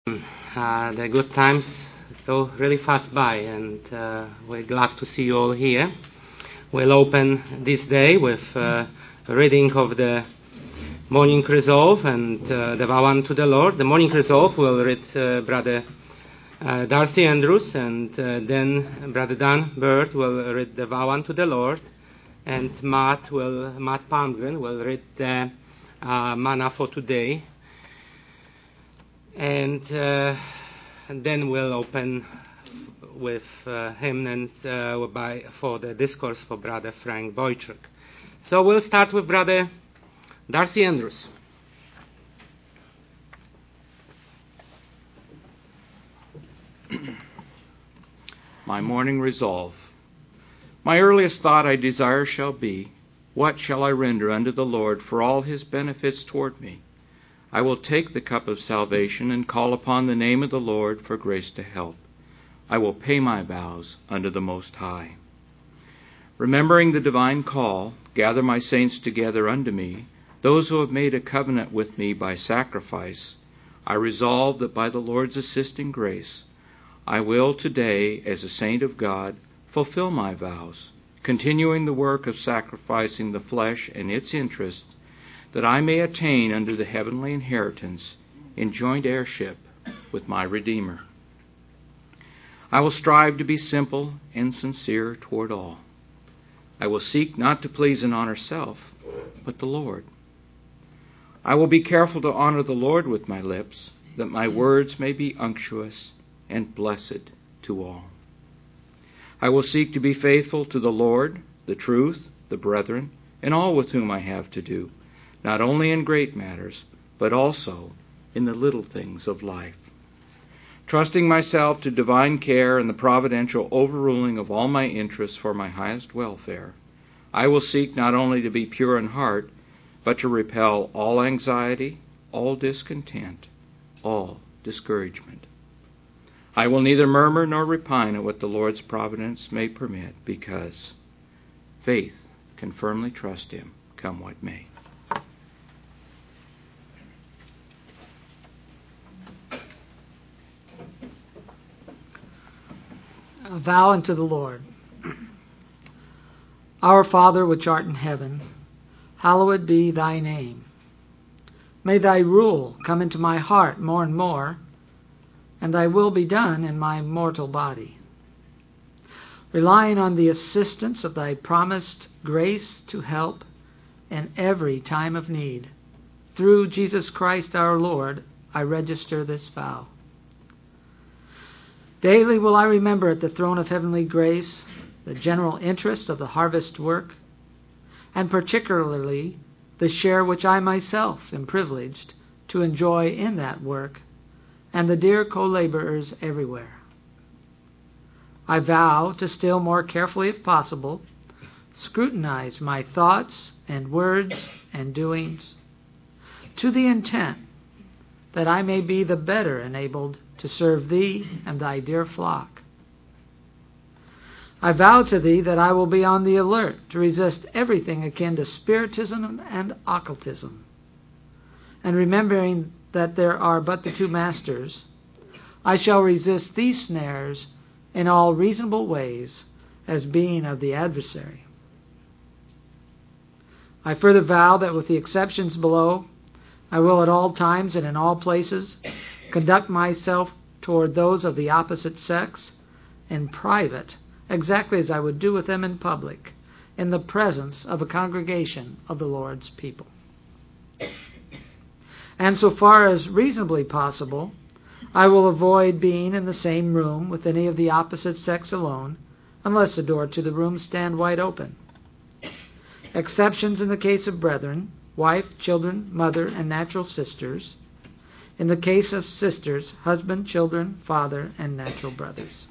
The good times go really fast by, and we're glad to see you all here. We'll open this day with a reading of the Morning Resolve and the vow unto the Lord. The Morning Resolve will read Brother Darcy Andrews, and then Brother Dan Bird will read the vow unto the Lord, and Matt Palmgren will read the manna for today. And then we'll open with hymn and for the discourse for Brother Frank Boychuk. So we'll start with Brother Darcy Andrews. My morning resolve. My earliest thought I desire shall be, what shall I render unto the Lord for all his benefits toward me? I will take the cup of salvation and call upon the name of the Lord for grace to help. I will pay my vows unto the Most High. Remembering the divine call, gather my saints together unto me, those who have made a covenant with me by sacrifice. I resolve that by the Lord's assisting grace, I will today, as a saint of God, fulfill my vows, continuing the work of sacrificing the flesh and its interests, that I may attain unto the heavenly inheritance in joint heirship with my Redeemer. I will strive to be simple and sincere toward all. I will seek not to please and honor self, but the Lord. I will be careful to honor the Lord with my lips, that my words may be unctuous and blessed to all. I will seek to be faithful to the Lord, the truth, the brethren, and all with whom I have to do, not only in great matters, but also in the little things of life. Trusting myself to divine care and the providential overruling of all my interests for my highest welfare, I will seek not only to be pure in heart, but to repel all anxiety, all discontent, all discouragement. I will neither murmur nor repine at what the Lord's providence may permit, because faith can firmly trust him, come what may. A vow unto the Lord. Our Father which art in heaven, hallowed be thy name. May thy rule come into my heart more and more, and thy will be done in my mortal body. Relying on the assistance of thy promised grace to help in every time of need, through Jesus Christ our Lord, I register this vow. Daily will I remember at the throne of heavenly grace the general interest of the harvest work, and particularly the share which I myself am privileged to enjoy in that work, and the dear co-laborers everywhere. I vow to still more carefully, if possible, scrutinize my thoughts and words and doings, to the intent that I may be the better enabled to serve thee and thy dear flock. I vow to thee that I will be on the alert to resist everything akin to spiritism and occultism. And remembering that there are but the two masters, I shall resist these snares in all reasonable ways as being of the adversary. I further vow that with the exceptions below, I will at all times and in all places conduct myself toward those of the opposite sex in private exactly as I would do with them in public, in the presence of a congregation of the Lord's people. And so far as reasonably possible, I will avoid being in the same room with any of the opposite sex alone, unless the door to the room stand wide open. Exceptions in the case of brethren, wife, children, mother, and natural sisters. In the case of sisters, husband, children, father, and natural brothers.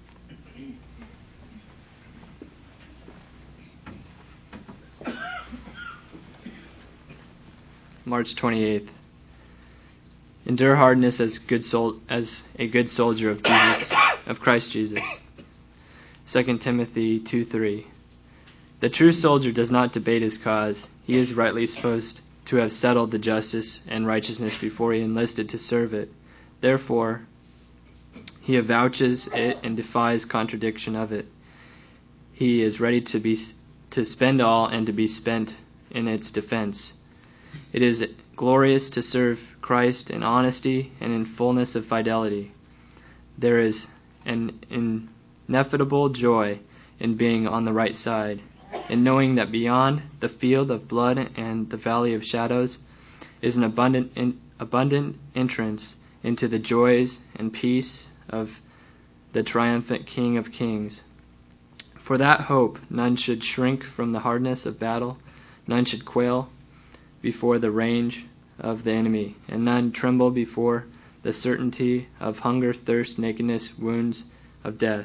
March 28th. Endure hardness as a good soldier of Christ Jesus. 2 Timothy 2:3. The true soldier does not debate his cause. He is rightly supposed to have settled the justice and righteousness before he enlisted to serve it, Therefore, he avouches it and defies contradiction of it. He is ready to spend all and to be spent in its defense. It is glorious to serve Christ in honesty and in fullness of fidelity. There is an ineffable joy in being on the right side, in knowing that beyond the field of blood and the valley of shadows is an abundant entrance into the joys and peace of the triumphant King of Kings. For that hope none should shrink from the hardness of battle, none should quail before the range of the enemy, and none tremble before the certainty of hunger, thirst, nakedness, wounds of death.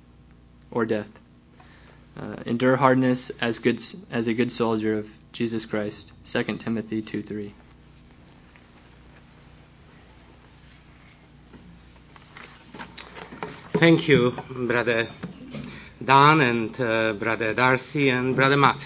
Endure hardness as a good soldier of Jesus Christ. 2 Timothy 2:3. Thank you, Brother Dan and Brother Darcy and Brother Matt.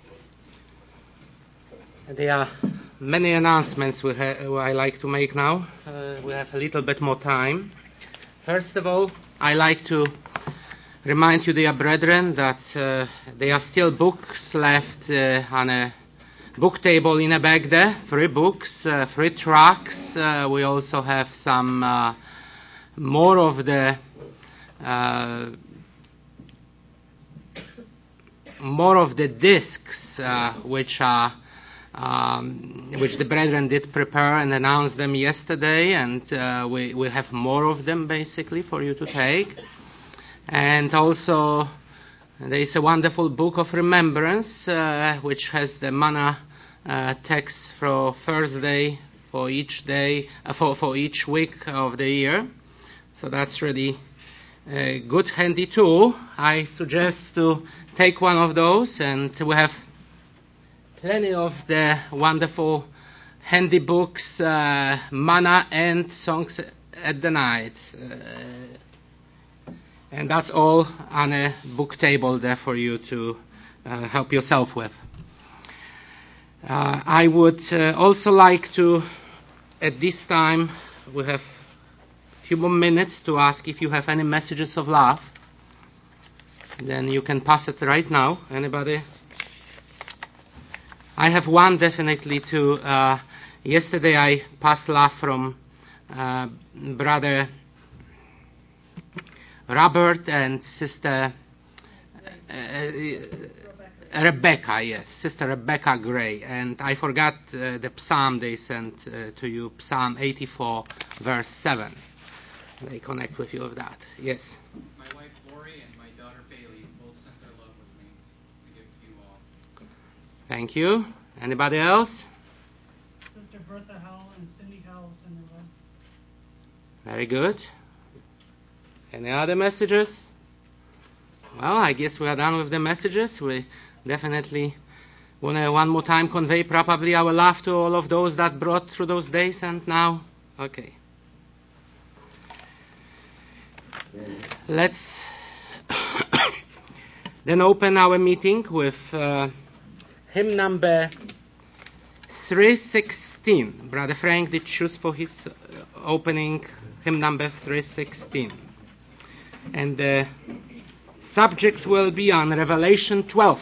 There are many announcements I like to make now. We have a little bit more time. First of all, I like to remind you, dear brethren, that there are still books left on a book table in a bag there. 3 books, 3 tracts. We also have some more of the discs which the brethren did prepare and announce them yesterday, and we have more of them basically for you to take. And also there is a wonderful book of remembrance which has the manna text for Thursday for each day for each week of the year. So that's really a good handy tool. I suggest to take one of those, and we have plenty of the wonderful handy books, Manna and Songs at the Night. And that's all on a book table there for you to help yourself with. I would also like to, at this time, we have a few more minutes to ask if you have any messages of love. Then you can pass it right now. Anybody? I have one definitely too. Yesterday I passed love from Brother Robert and Sister Rebecca, yes, Sister Rebecca Gray. And I forgot the psalm they sent to you, Psalm 84, verse 7. They connect with you with that. Yes. My wife Lori and my daughter Bailey both sent their love with me to give to you all. Thank you. Anybody else? Sister Bertha Howell and Cindy Howell send their love. Very good. Any other messages? Well, I guess we are done with the messages. We definitely want to one more time convey probably our love to all of those that brought through those days, and now, okay. Let's then open our meeting with hymn number 316. Brother Frank did choose for his opening hymn number 316. And the subject will be on Revelation 12.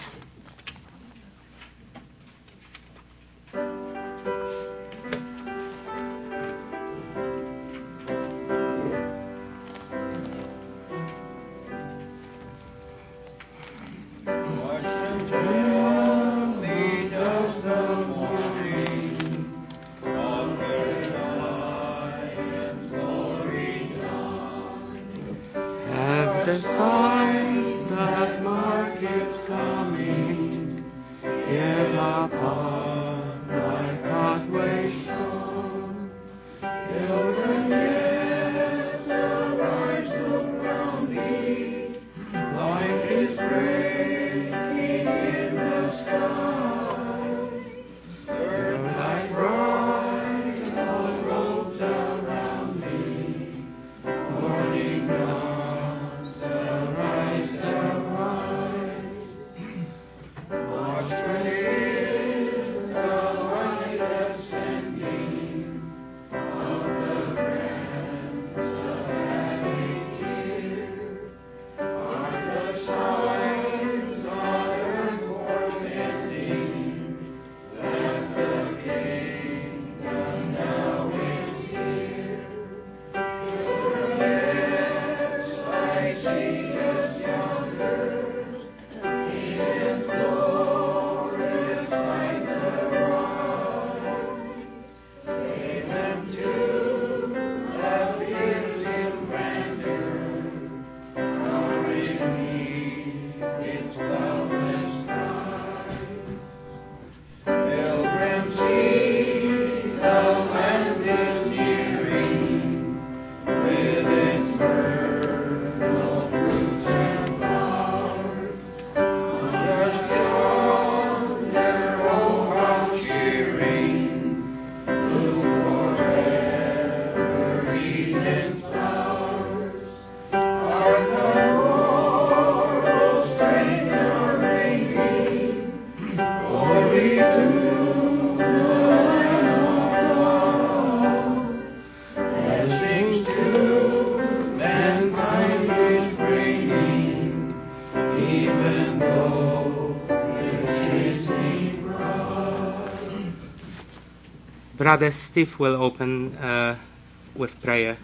Brother Steve will open with prayer.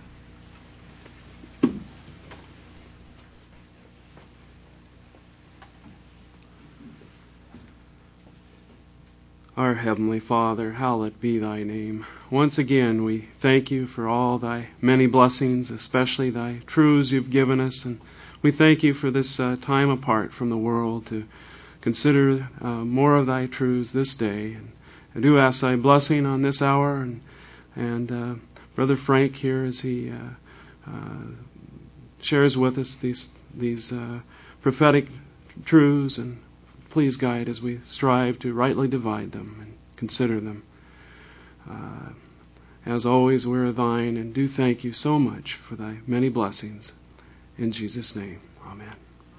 Our Heavenly Father, hallowed be thy name. Once again, we thank you for all thy many blessings, especially thy truths you've given us. And we thank you for this time apart from the world to consider more of thy truths this day. And I do ask thy blessing on this hour and Brother Frank here as he shares with us these prophetic truths, and please guide as we strive to rightly divide them and consider them. As always, we're thine, and do thank you so much for thy many blessings. In Jesus' name, amen.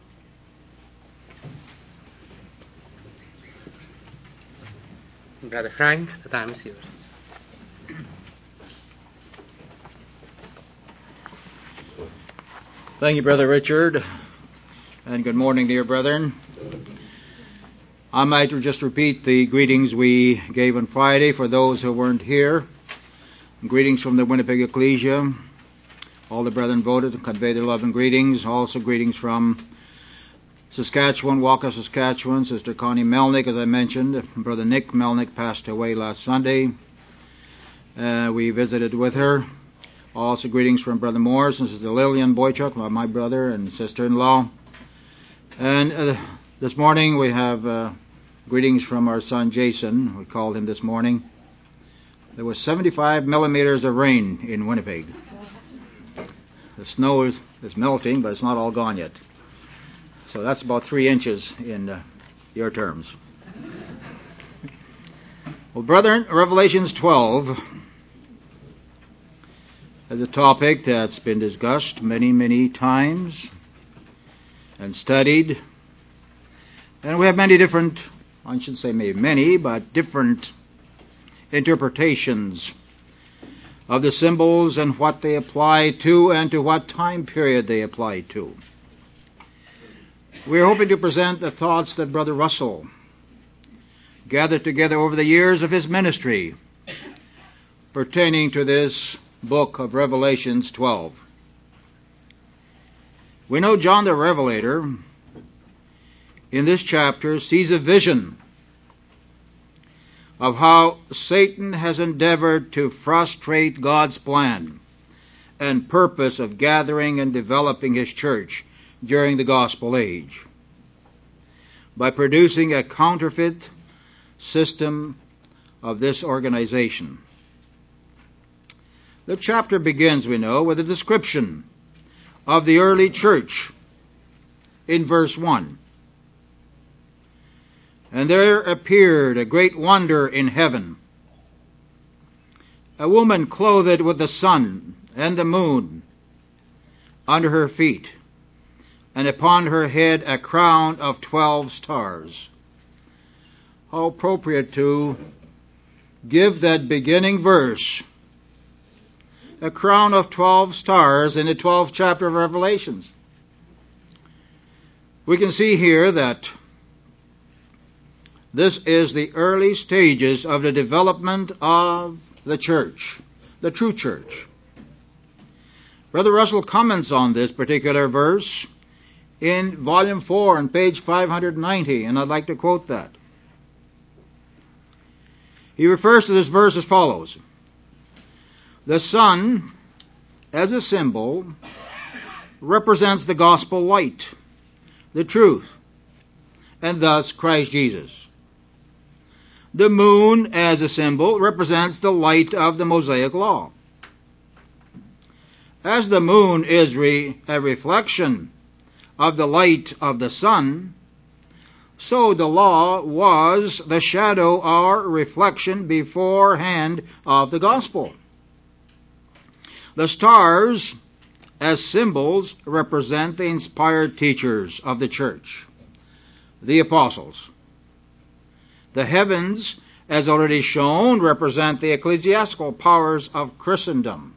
Brother Frank, the time is yours. Thank you, Brother Richard, and good morning, dear brethren. I might just repeat the greetings we gave on Friday for those who weren't here. Greetings from the Winnipeg Ecclesia. All the brethren voted to convey their love and greetings. Also greetings from Saskatchewan, Walker, Saskatchewan. Sister Connie Melnick, as I mentioned. Brother Nick Melnick passed away last Sunday. We visited with her. Also greetings from Brother Morris and Sister Lillian Boychuk, my brother and sister-in-law. And this morning we have greetings from our son Jason. We called him this morning. There was 75 millimeters of rain in Winnipeg. The snow is melting, but it's not all gone yet. So that's about 3 inches in your terms. Well, brethren, Revelations 12 is a topic that's been discussed many, many times and studied. And we have many different, I shouldn't say maybe many, but different interpretations of the symbols and what they apply to and to what time period they apply to. We are hoping to present the thoughts that Brother Russell gathered together over the years of his ministry pertaining to this book of Revelations 12. We know John the Revelator in this chapter sees a vision of how Satan has endeavored to frustrate God's plan and purpose of gathering and developing his church during the gospel age by producing a counterfeit system of this organization. The chapter begins, we know, with a description of the early church in verse 1. And there appeared a great wonder in heaven, a woman clothed with the sun and the moon under her feet, and upon her head a crown of 12 stars. How appropriate to give that beginning verse, a crown of 12 stars, in the 12th chapter of Revelations. We can see here that this is the early stages of the development of the church, the true church. Brother Russell comments on this particular verse in volume 4 on page 590, and I'd like to quote that. He refers to this verse as follows: the sun, as a symbol, represents the gospel light, the truth, and thus Christ Jesus. The moon, as a symbol, represents the light of the Mosaic law. As the moon is a reflection of the light of the sun, so the law was the shadow or reflection beforehand of the gospel. The stars, as symbols, represent the inspired teachers of the church, the apostles. The heavens, as already shown, represent the ecclesiastical powers of Christendom.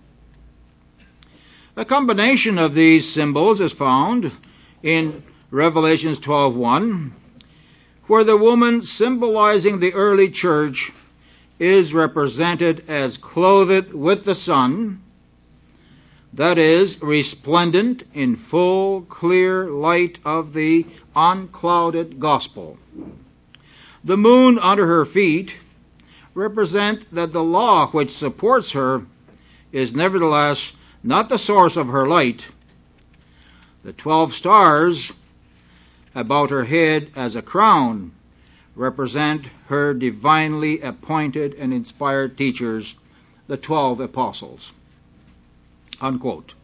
A combination of these symbols is found in Revelations 12:1, where the woman symbolizing the early church is represented as clothed with the sun, that is, resplendent in full, clear light of the unclouded gospel. The moon under her feet represent that the law which supports her is nevertheless not the source of her light. The 12 stars about her head as a crown represent her divinely appointed and inspired teachers, the 12 apostles. Unquote.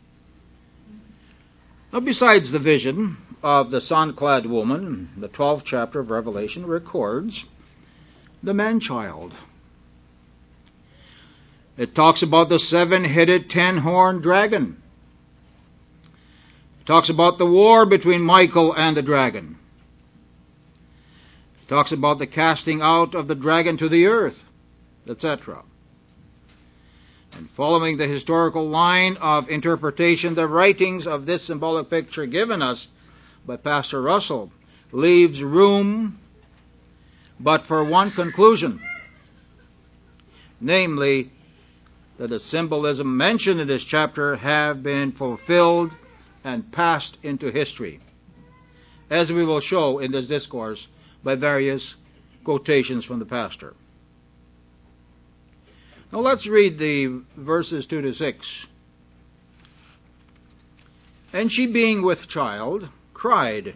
Now, besides the vision of the sun-clad woman, the 12th chapter of Revelation records the man-child. It talks about the 7-headed, 10-horned dragon. It talks about the war between Michael and the dragon. It talks about the casting out of the dragon to the earth, etc. And following the historical line of interpretation, the writings of this symbolic picture given us by Pastor Russell leaves room but for one conclusion, namely that the symbolism mentioned in this chapter have been fulfilled and passed into history, as we will show in this discourse by various quotations from the pastor. Now let's read the verses 2 to 6. And she, being with child, cried,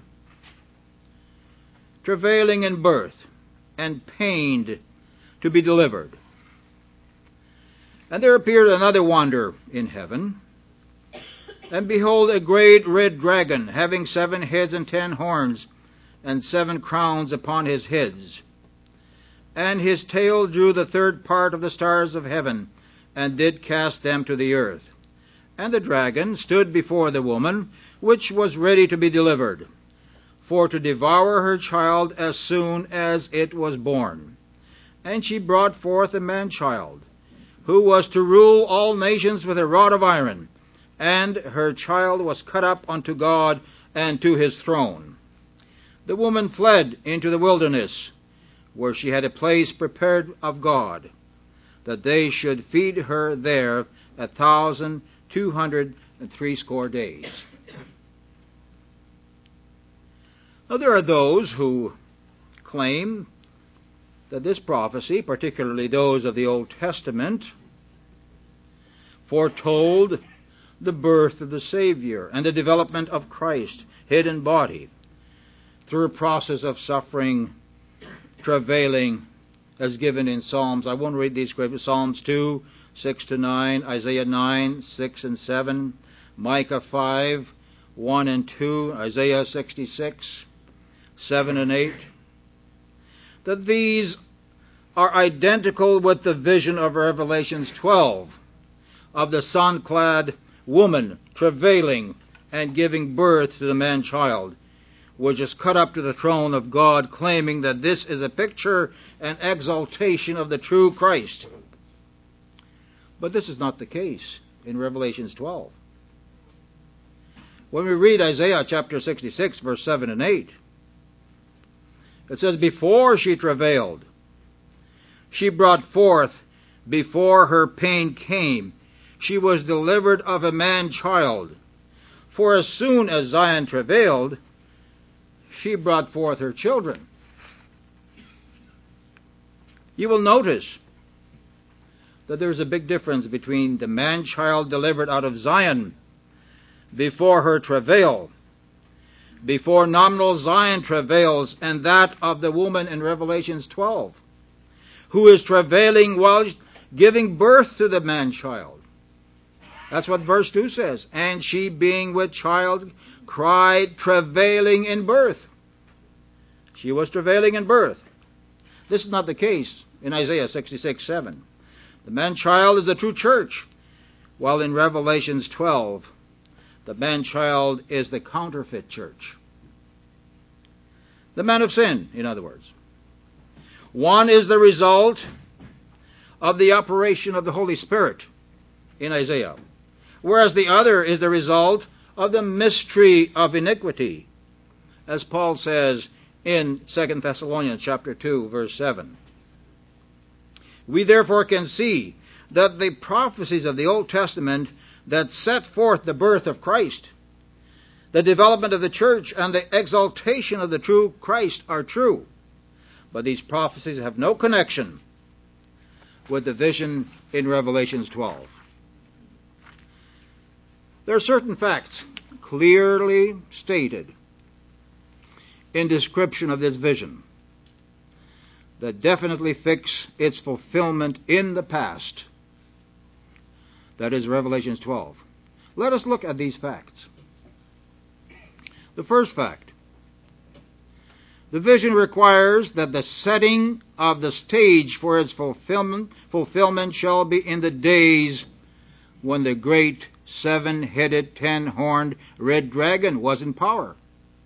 travailing in birth, and pained to be delivered. And there appeared another wonder in heaven, and behold, a great red dragon, having 7 heads and 10 horns, and 7 crowns upon his heads. And his tail drew the 3rd part of the stars of heaven, and did cast them to the earth. And the dragon stood before the woman, which was ready to be delivered, for to devour her child as soon as it was born. And she brought forth a man-child, who was to rule all nations with a rod of iron, and her child was cut up unto God and to his throne. The woman fled into the wilderness, where she had a place prepared of God, that they should feed her there 1,260 days. Now there are those who claim that this prophecy, particularly those of the Old Testament, foretold the birth of the Savior and the development of Christ, hidden body, through a process of suffering, travailing, as given in Psalms. I won't read these scriptures. Psalms 2, 6 to 9, Isaiah 9, 6 and 7, Micah 5, 1 and 2, Isaiah 66, 7 and 8. That these are identical with the vision of Revelations 12 of the sun-clad woman travailing and giving birth to the man-child, which is cut up to the throne of God, claiming that this is a picture and exaltation of the true Christ. But this is not the case in Revelations 12. When we read Isaiah chapter 66, verse 7 and 8, it says, before she travailed, she brought forth, before her pain came, she was delivered of a man-child. For as soon as Zion travailed, she brought forth her children. You will notice that there's a big difference between the man-child delivered out of Zion before her travail, before nominal Zion travails, and that of the woman in Revelations 12, who is travailing while giving birth to the man-child. That's what verse 2 says. And she, being with child, cried, travailing in birth. She was travailing in birth. This is not the case in Isaiah 66, 7. The man-child is the true church, while in Revelations 12, the man-child is the counterfeit church. The man of sin, in other words. One is the result of the operation of the Holy Spirit in Isaiah, whereas the other is the result of the mystery of iniquity, as Paul says in 2 Thessalonians chapter 2, verse 7. We therefore can see that the prophecies of the Old Testament that set forth the birth of Christ, the development of the church, and the exaltation of the true Christ are true. But these prophecies have no connection with the vision in Revelation 12. There are certain facts clearly stated in description of this vision that definitely fix its fulfillment in the past. That is Revelation 12. Let us look at these facts. The first fact: the vision requires that the setting of the stage for its fulfillment shall be in the days when the great seven-headed, ten-horned red dragon was in power.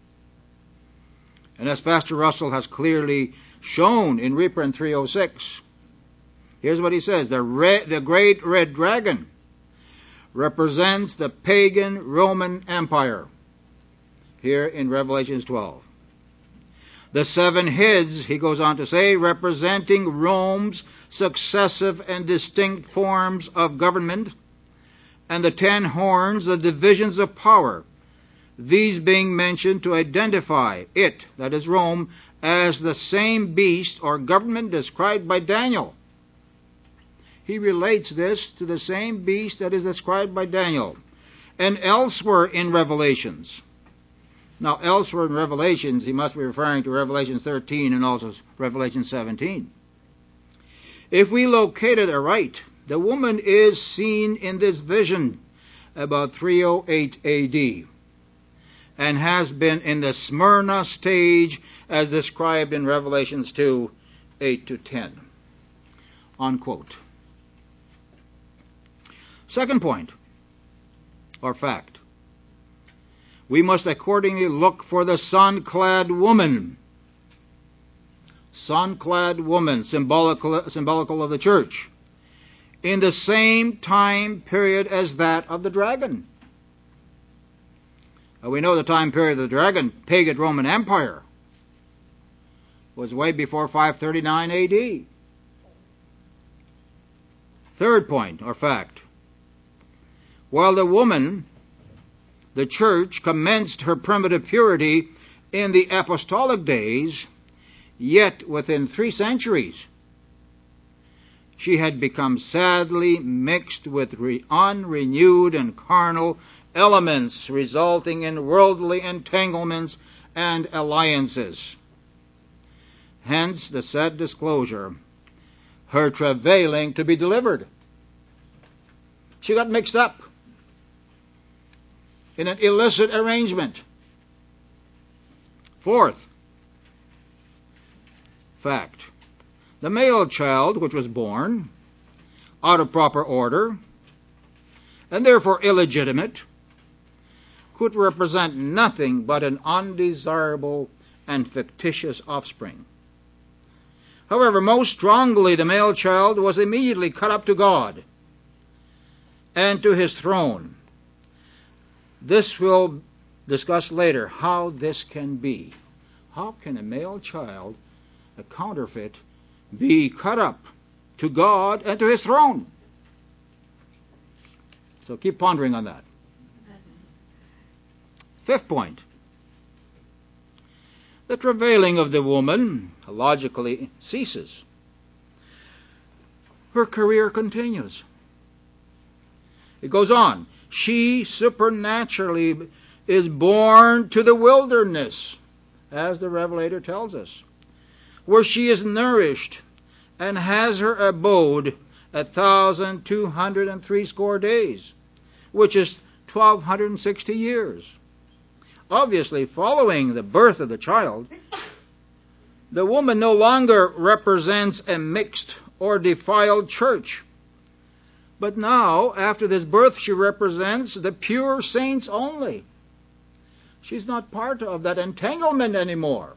And as Pastor Russell has clearly shown in Reprint 306, here's what he says: the great red dragon represents the pagan Roman Empire, here in Revelation 12. The seven heads, he goes on to say, representing Rome's successive and distinct forms of government, and the 10 horns, the divisions of power, these being mentioned to identify it, that is Rome, as the same beast or government described by Daniel. He relates this to the same beast that is described by Daniel and elsewhere in Revelations. Now, elsewhere in Revelations, he must be referring to Revelation 13 and also Revelation 17. If we locate it aright, the woman is seen in this vision about 308 A.D. and has been in the Smyrna stage as described in Revelations 2, 8 to 10. Unquote. Second point, or fact: we must accordingly look for the sun-clad woman. Sun-clad woman, symbolical of the church, in the same time period as that of the dragon. We know the time period of the dragon, pagan Roman Empire, was way before 539 A.D. Third point, or fact: while the woman, the church, commenced her primitive purity in the apostolic days, yet within 3 centuries she had become sadly mixed with unrenewed and carnal elements, resulting in worldly entanglements and alliances. Hence the said disclosure, her travailing to be delivered. She got mixed up in an illicit arrangement. Fourth fact: the male child which was born out of proper order and therefore illegitimate could represent nothing but an undesirable and fictitious offspring. However, most strongly the male child was immediately cut up to God and to his throne. This we'll discuss later, how this can be. How can a male child, a counterfeit, be cut up to God and to his throne? So keep pondering on that. Fifth point: the travailing of the woman logically ceases. Her career continues. It goes on. She supernaturally is born to the wilderness, as the Revelator tells us, where she is nourished and has her abode 1,260 days, which is 1,260 years. Obviously, following the birth of the child, the woman no longer represents a mixed or defiled church. But now, after this birth, she represents the pure saints only. She's not part of that entanglement anymore.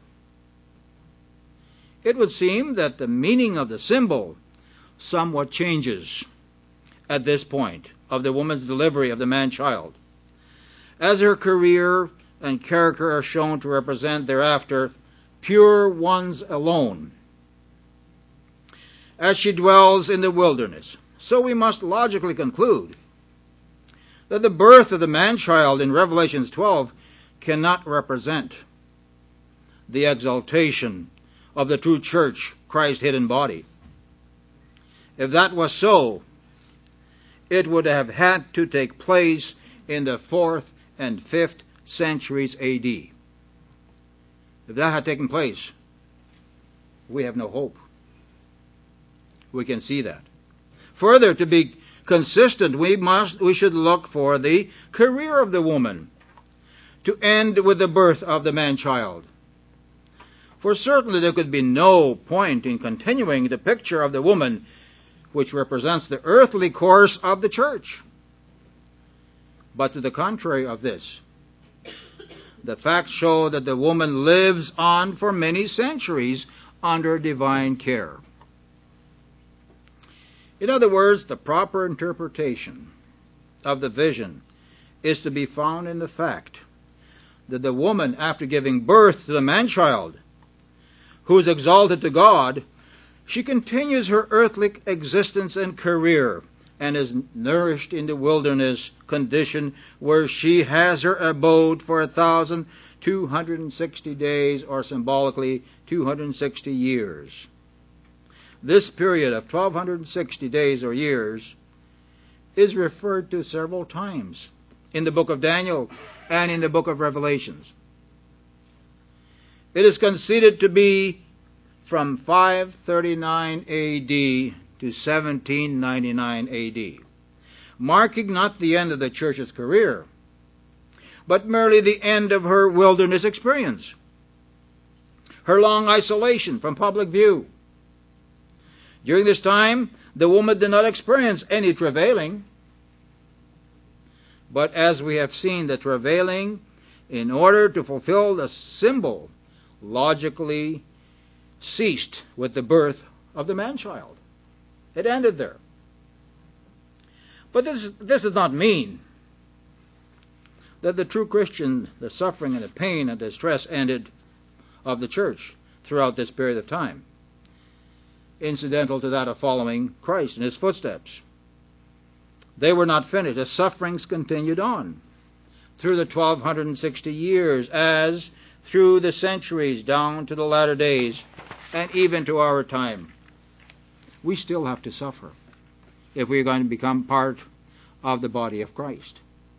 It would seem that the meaning of the symbol somewhat changes at this point of the woman's delivery of the man-child, as her career and character are shown to represent thereafter pure ones alone. as she dwells in the wilderness. So we must logically conclude that the birth of the man-child in Revelation 12 cannot represent the exaltation of the true church, Christ's hidden body. If that was so, it would have had to take place in the 4th and 5th centuries A.D. If that had taken place, we have no hope. We can see that. Further, to be consistent, we should look for the career of the woman to end with the birth of the man-child. For certainly there could be no point in continuing the picture of the woman which represents the earthly course of the church. But to the contrary of this, the facts show that the woman lives on for many centuries under divine care. In other words, the proper interpretation of the vision is to be found in the fact that the woman, after giving birth to the man-child, who is exalted to God, she continues her earthly existence and career, and is nourished in the wilderness condition where she has her abode for 1,260 days, or symbolically 260 years. This period of 1,260 days or years is referred to several times in the book of Daniel and in the book of Revelations. It is conceded to be from 539 A.D. to 1799 A.D., marking not the end of the church's career, but merely the end of her wilderness experience, her long isolation from public view. During this time, the woman did not experience any travailing, but as we have seen, the travailing, in order to fulfill the symbol, logically ceased with the birth of the man-child. It ended there. But this does not mean that the true Christian, the suffering and the pain and distress ended of the church throughout this period of time, incidental to that of following Christ in his footsteps. They were not finished. The sufferings continued on through the 1,260 years, as through the centuries down to the latter days, and even to our time. We still have to suffer if we are going to become part of the body of Christ.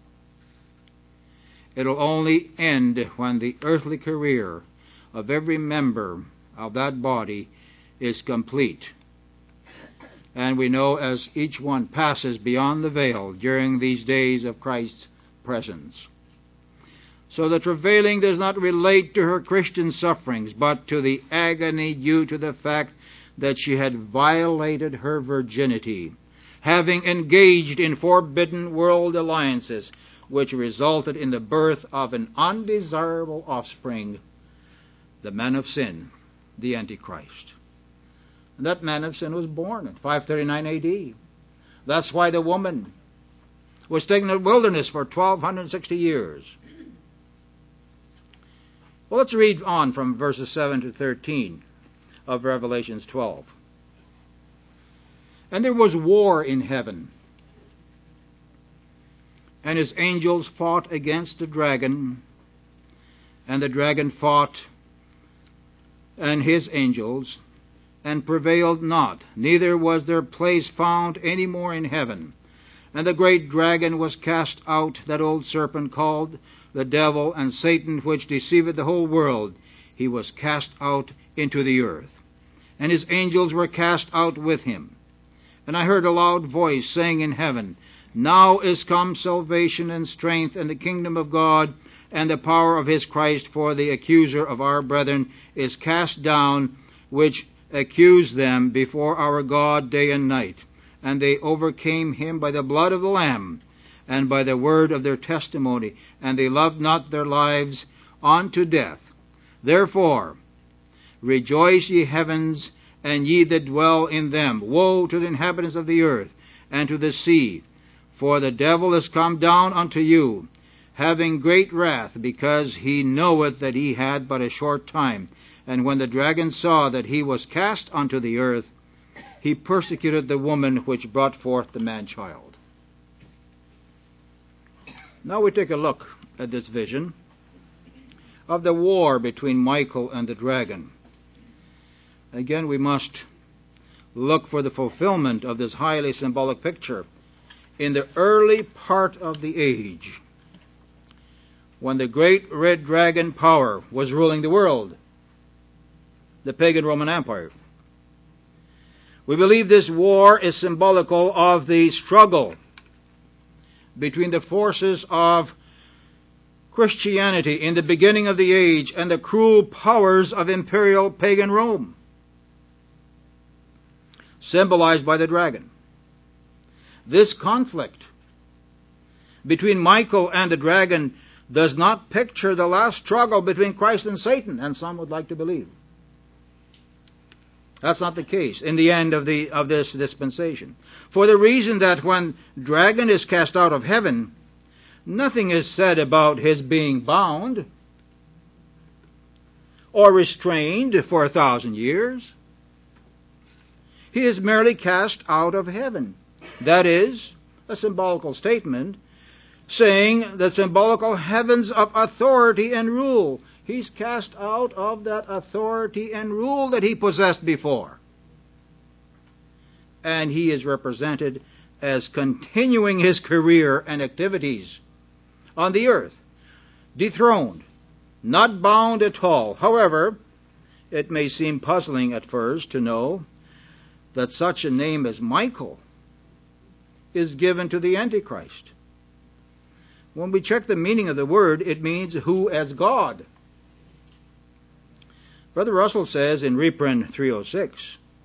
It will only end when the earthly career of every member of that body is complete. And we know as each one passes beyond the veil during these days of Christ's presence. So the travailing does not relate to her Christian sufferings, but to the agony due to the fact that she had violated her virginity, having engaged in forbidden world alliances, which resulted in the birth of an undesirable offspring, the man of sin, the Antichrist. And that man of sin was born in 539 A.D. That's why the woman was taken to the wilderness for 1,260 years. Well, let's read on from verses 7 to 13 of Revelations 12. And there was war in heaven, and his angels fought against the dragon, and the dragon fought and his angels, and prevailed not, neither was their place found any more in heaven. And the great dragon was cast out, that old serpent called the devil and Satan, which deceiveth the whole world. He was cast out into the earth, and his angels were cast out with him. And I heard a loud voice saying in heaven, Now is come salvation and strength and the kingdom of God and the power of his Christ, for the accuser of our brethren is cast down, which accused them before our God day and night. And they overcame him by the blood of the Lamb, and by the word of their testimony, and they loved not their lives unto death. Therefore rejoice, ye heavens, and ye that dwell in them. Woe to the inhabitants of the earth, and to the sea, for the devil is come down unto you, having great wrath, because he knoweth that he had but a short time. And when the dragon saw that he was cast unto the earth, he persecuted the woman which brought forth the man-child. Now we take a look at this vision of the war between Michael and the dragon. Again, we must look for the fulfillment of this highly symbolic picture in the early part of the age, when the great red dragon power was ruling the world, the pagan Roman Empire. We believe this war is symbolical of the struggle between the forces of Christianity in the beginning of the age and the cruel powers of imperial pagan Rome, symbolized by the dragon. This conflict between Michael and the dragon does not picture the last struggle between Christ and Satan, and some would like to believe. That's not the case in the end of this dispensation. For the reason that when dragon is cast out of heaven, nothing is said about his being bound or restrained for 1,000 years. He is merely cast out of heaven. That is a symbolical statement saying the symbolical heavens of authority and rule. He's cast out of that authority and rule that he possessed before. And he is represented as continuing his career and activities on the earth, dethroned, not bound at all. However, it may seem puzzling at first to know that such a name as Michael is given to the Antichrist. When we check the meaning of the word, it means who as God. Brother Russell says in Reprint 306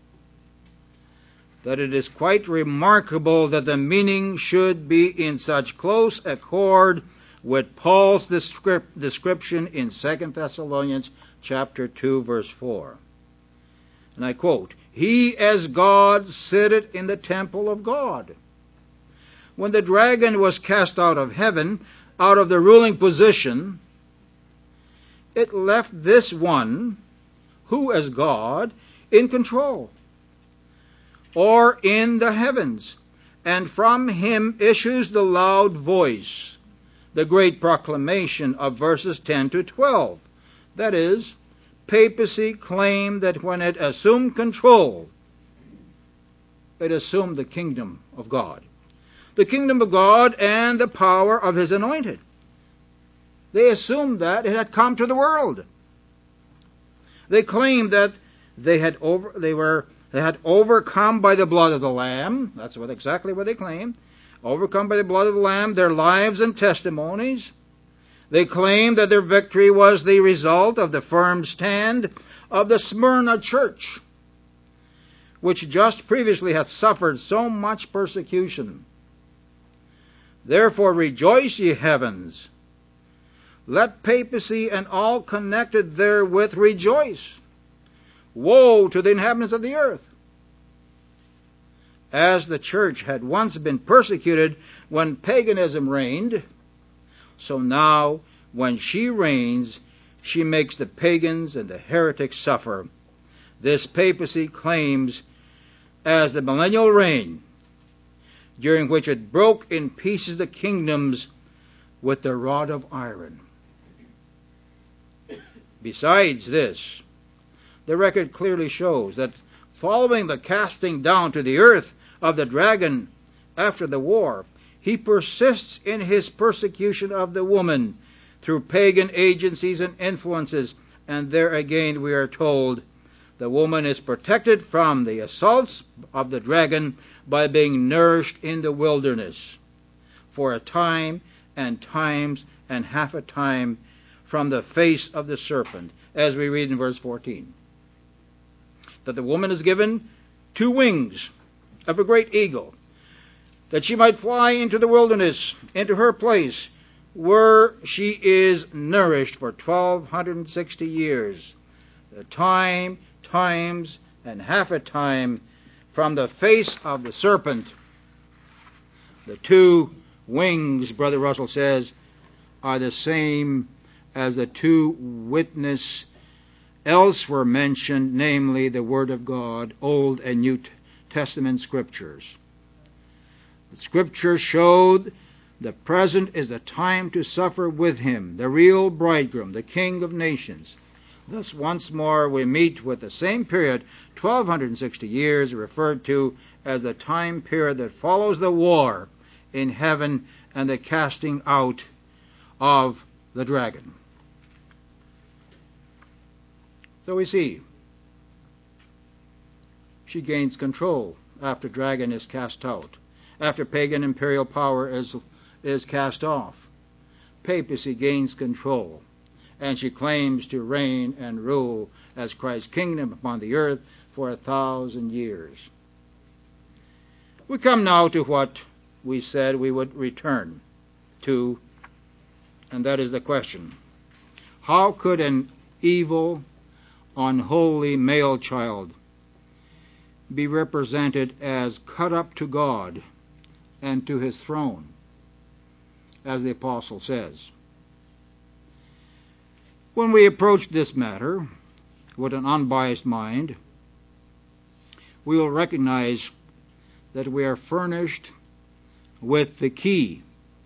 that it is quite remarkable that the meaning should be in such close accord with Paul's description in 2 Thessalonians chapter 2, verse 4. And I quote, "He as God sitteth in the temple of God." When the dragon was cast out of heaven, out of the ruling position, it left this one, who as God, in control, or in the heavens, and from him issues the loud voice, the great proclamation of verses 10 to 12. That is, papacy claimed that when it assumed control, it assumed the kingdom of God. The kingdom of God and the power of his anointed. They assumed that it had come to the world. They claimed that they had overcome by the blood of the Lamb. That's exactly what they claimed. Overcome by the blood of the Lamb, their lives and testimonies. They claimed that their victory was the result of the firm stand of the Smyrna church, which just previously had suffered so much persecution. Therefore rejoice, ye heavens. Let papacy and all connected therewith rejoice. Woe to the inhabitants of the earth! As the church had once been persecuted when paganism reigned, so now when she reigns, she makes the pagans and the heretics suffer. This papacy claims as the millennial reign, during which it broke in pieces the kingdoms with the rod of iron. Besides this, the record clearly shows that following the casting down to the earth of the dragon after the war, he persists in his persecution of the woman through pagan agencies and influences, and there again we are told the woman is protected from the assaults of the dragon by being nourished in the wilderness for a time and times and half a time from the face of the serpent, as we read in verse 14. That the woman is given 2 wings of a great eagle, that she might fly into the wilderness, into her place, where she is nourished for 1,260 years, the times, and half a time from the face of the serpent. The 2 wings, Brother Russell says, are the same as the 2 witnesses elsewhere mentioned, namely the Word of God, Old and New Testament scriptures. The scriptures showed the present is the time to suffer with him, the real bridegroom, the King of nations. Thus once more we meet with the same period, 1260 years, referred to as the time period that follows the war in heaven and the casting out of the dragon. So we see, she gains control after dragon is cast out, after pagan imperial power is cast off. Papacy gains control, and she claims to reign and rule as Christ's kingdom upon the earth for 1,000 years. We come now to what we said we would return to, and that is the question: how could an evil, unholy male child be represented as cut up to God and to his throne, as the apostle says? When we approach this matter with an unbiased mind, we will recognize that we are furnished with the key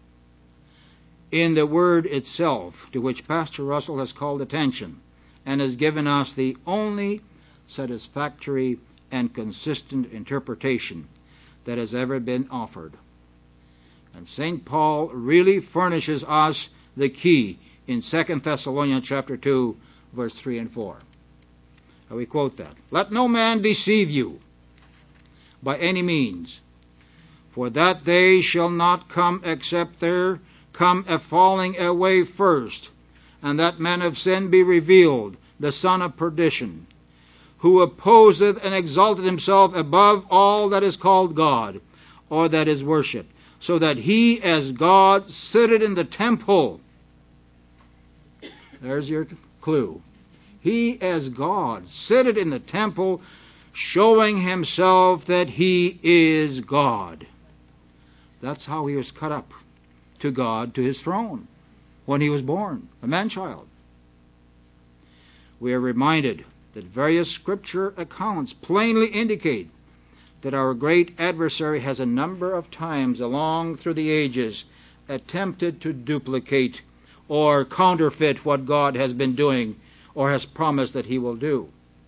in the word itself, to which Pastor Russell has called attention and has given us the only satisfactory and consistent interpretation that has ever been offered. And St. Paul really furnishes us the key in 2 Thessalonians chapter 2, verse 3 and 4. And we quote that: "Let no man deceive you by any means, for that they shall not come except there come a falling away first, and that man of sin be revealed, the son of perdition, who opposeth and exalteth himself above all that is called God, or that is worshipped, so that he as God sitteth in the temple." There's your clue. He as God sitteth in the temple, showing himself that he is God. That's how he was cut up to God, to his throne, when he was born, a man-child. We are reminded that various scripture accounts plainly indicate that our great adversary has a number of times along through the ages attempted to duplicate or counterfeit what God has been doing or has promised that he will do.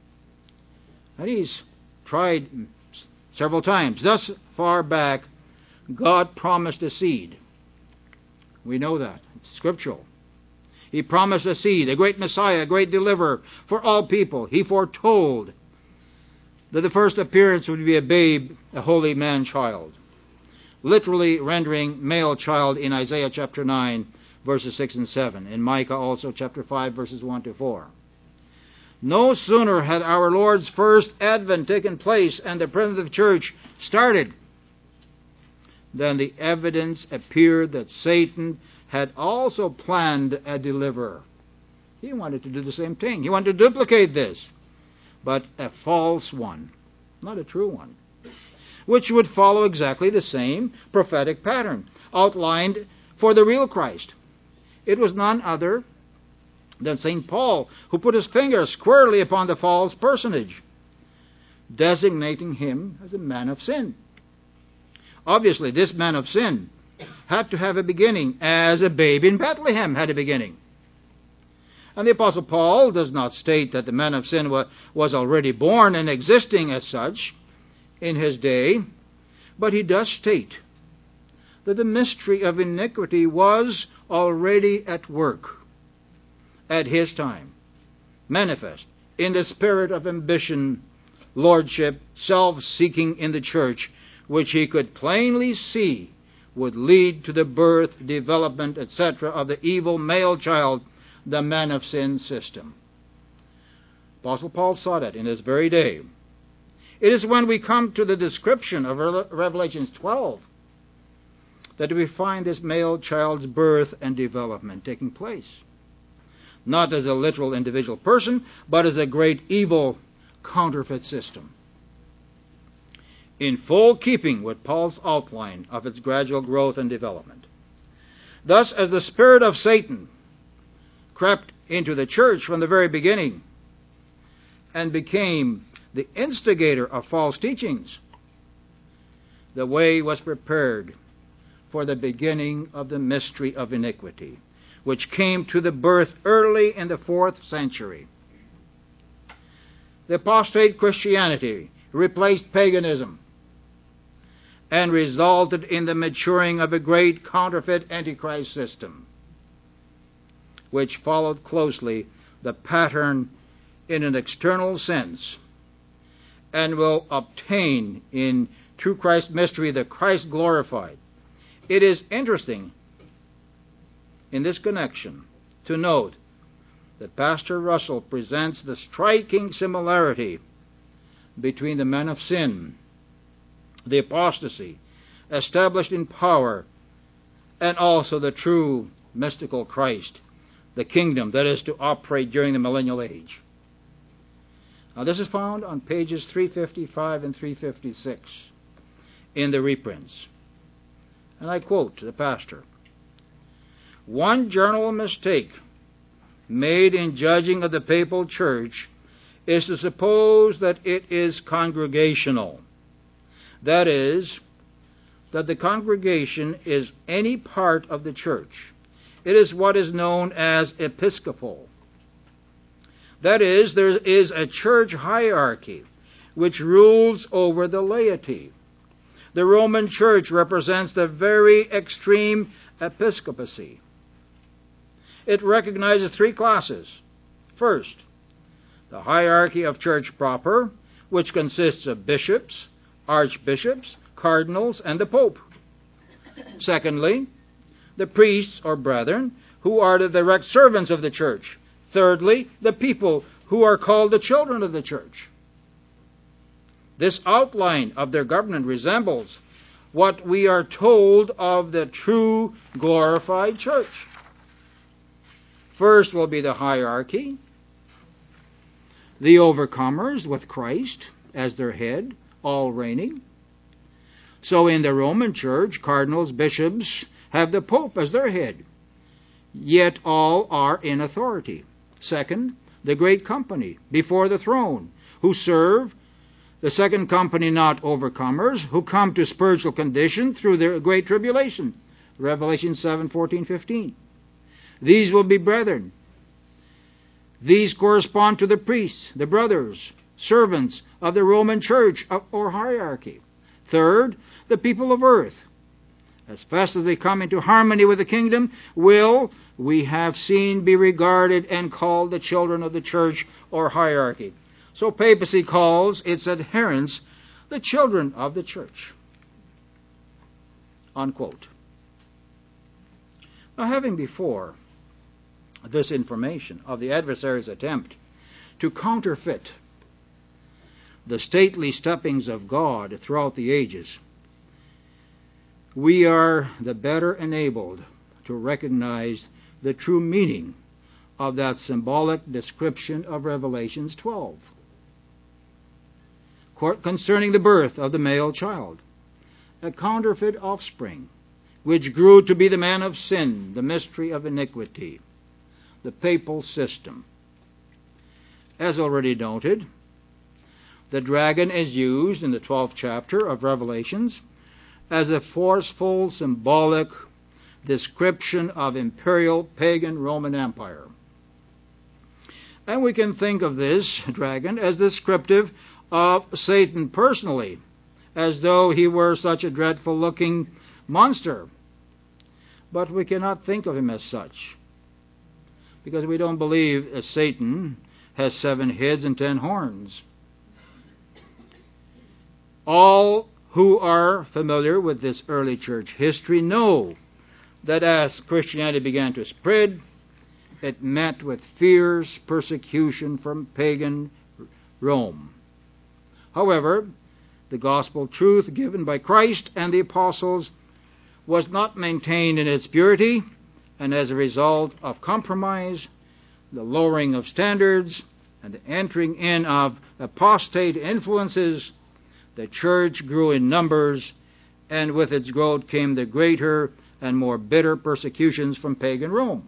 And he's tried several times. Thus far back, God promised a seed. We know that. It's scriptural. He promised a seed, a great Messiah, a great deliverer for all people. He foretold that the first appearance would be a babe, a holy man-child, literally rendering male child in Isaiah chapter 9, verses 6 and 7, in Micah also chapter 5, verses 1 to 4. No sooner had our Lord's first advent taken place and the primitive church started than the evidence appeared that Satan had also planned a deliverer. He wanted to do the same thing. He wanted to duplicate this, but a false one, not a true one, which would follow exactly the same prophetic pattern outlined for the real Christ. It was none other than St. Paul who put his finger squarely upon the false personage, designating him as a man of sin. Obviously, this man of sin had to have a beginning, as a babe in Bethlehem had a beginning. And the Apostle Paul does not state that the man of sin was already born and existing as such in his day, but he does state that the mystery of iniquity was already at work at his time, manifest in the spirit of ambition, lordship, self-seeking in the church, which he could plainly see would lead to the birth, development, etc. of the evil male child, the man of sin system. Apostle Paul saw that in his very day. It is when we come to the description of Revelation 12 that we find this male child's birth and development taking place, not as a literal individual person, but as a great evil counterfeit system, in full keeping with Paul's outline of its gradual growth and development. Thus, as the spirit of Satan crept into the church from the very beginning and became the instigator of false teachings, the way was prepared for the beginning of the mystery of iniquity, which came to the birth early in the 4th century. The apostate Christianity replaced paganism and resulted in the maturing of a great counterfeit Antichrist system, which followed closely the pattern in an external sense and will obtain in true Christ mystery the Christ glorified. It is interesting in this connection to note that Pastor Russell presents the striking similarity between the men of sin, the apostasy, established in power, and also the true mystical Christ, the kingdom that is to operate during the millennial age. Now this is found on pages 355 and 356 in the reprints. And I quote the pastor, "One general mistake made in judging of the papal church is to suppose that it is congregational. That is, that the congregation is any part of the church. It is what is known as episcopal. That is, there is a church hierarchy which rules over the laity. The Roman Church represents the very extreme episcopacy. It recognizes 3 classes. First, the hierarchy of church proper, which consists of bishops, archbishops, cardinals, and the Pope. Secondly, the priests or brethren, who are the direct servants of the church. Thirdly, the people, who are called the children of the church. This outline of their government resembles what we are told of the true glorified church. First will be the hierarchy, the overcomers with Christ as their head, all reigning. So in the Roman Church, cardinals, bishops have the Pope as their head, yet all are in authority. Second, the great company before the throne, who serve. The second company, not overcomers, who come to spiritual condition through the great tribulation. Revelation 7:14-15. These will be brethren. These correspond to the priests, the brothers, servants of the Roman Church or hierarchy. Third, the people of earth. As fast as they come into harmony with the kingdom, will, we have seen, be regarded and called the children of the church or hierarchy. So papacy calls its adherents the children of the church." Unquote. Now, having before this information of the adversary's attempt to counterfeit the stately steppings of God throughout the ages, we are the better enabled to recognize the true meaning of that symbolic description of Revelation 12 concerning the birth of the male child, a counterfeit offspring, which grew to be the man of sin, the mystery of iniquity, the papal system. As already noted, the dragon is used in the 12th chapter of Revelations as a forceful, symbolic description of imperial pagan Roman Empire. And we can think of this dragon as descriptive of Satan personally, as though he were such a dreadful-looking monster. But we cannot think of him as such, because we don't believe that Satan has 7 heads and 10 horns. All who are familiar with this early church history know that as Christianity began to spread, it met with fierce persecution from pagan Rome. However, the gospel truth given by Christ and the apostles was not maintained in its purity, and as a result of compromise, the lowering of standards, and the entering in of apostate influences, the church grew in numbers, and with its growth came the greater and more bitter persecutions from pagan Rome.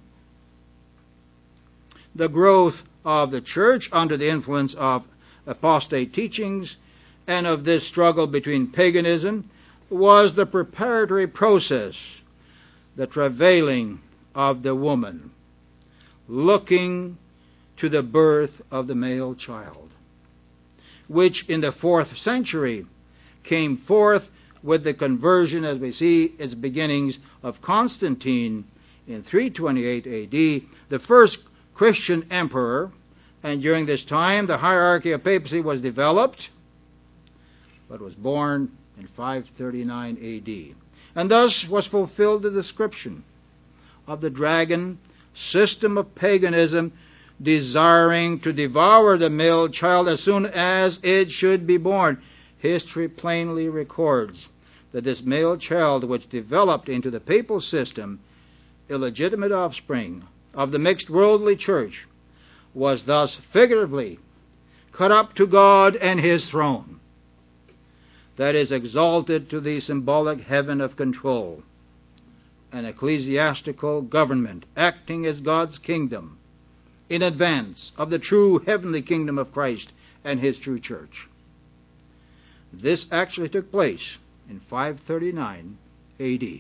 The growth of the church under the influence of apostate teachings and of this struggle between paganism was the preparatory process, the travailing of the woman, looking to the birth of the male child, which in the 4th century came forth with the conversion, as we see its beginnings, of Constantine in 328 AD, the first Christian emperor, and during this time the hierarchy of papacy was developed, but was born in 539 AD. And thus was fulfilled the description of the dragon system of paganism desiring to devour the male child as soon as it should be born. History plainly records that this male child, which developed into the papal system, illegitimate offspring of the mixed worldly church, was thus figuratively cut up to God and his throne, that is, exalted to the symbolic heaven of control, an ecclesiastical government acting as God's kingdom in advance of the true heavenly kingdom of Christ and his true church. This actually took place in 539 AD.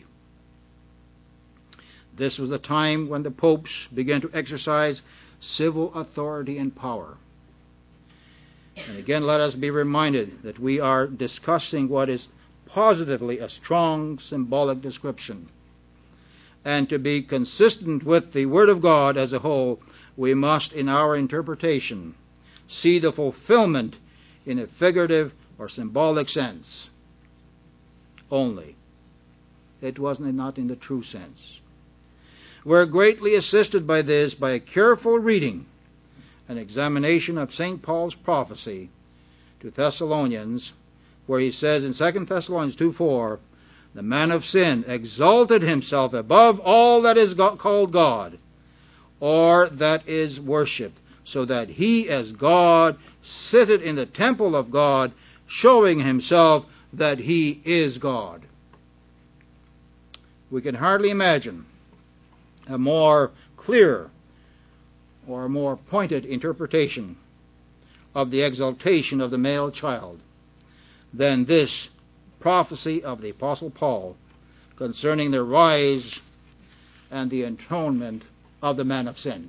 This was the time when the popes began to exercise civil authority and power. And again, let us be reminded that we are discussing what is positively a strong symbolic description. And to be consistent with the Word of God as a whole, we must, in our interpretation, see the fulfillment in a figurative or symbolic sense only. It wasn't not in the true sense. We're greatly assisted by this by a careful reading and examination of St. Paul's prophecy to Thessalonians, where he says in 2 Thessalonians 2:4, the man of sin exalted himself above all that is called God, or that is worshipped, so that he as God sitteth in the temple of God, showing himself that he is God. We can hardly imagine a more clear or more pointed interpretation of the exaltation of the male child than this prophecy of the Apostle Paul concerning the rise and the enthronement of the man of sin.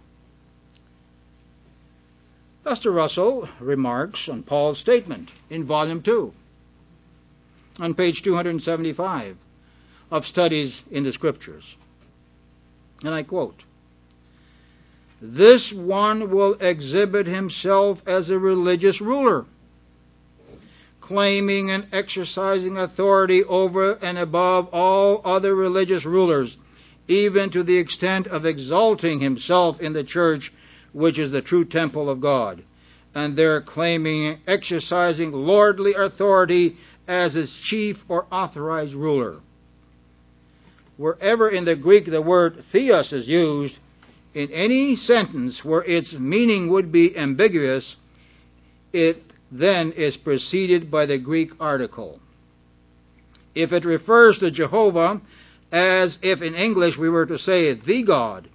Pastor Russell remarks on Paul's statement in Volume 2, on page 275 of Studies in the Scriptures. And I quote, "This one will exhibit himself as a religious ruler, claiming and exercising authority over and above all other religious rulers, even to the extent of exalting himself in the church, which is the true temple of God, and there claiming and exercising lordly authority as its chief or authorized ruler." Wherever in the Greek the word theos is used, in any sentence where its meaning would be ambiguous, it then is preceded by the Greek article. If it refers to Jehovah, as if in English we were to say the God,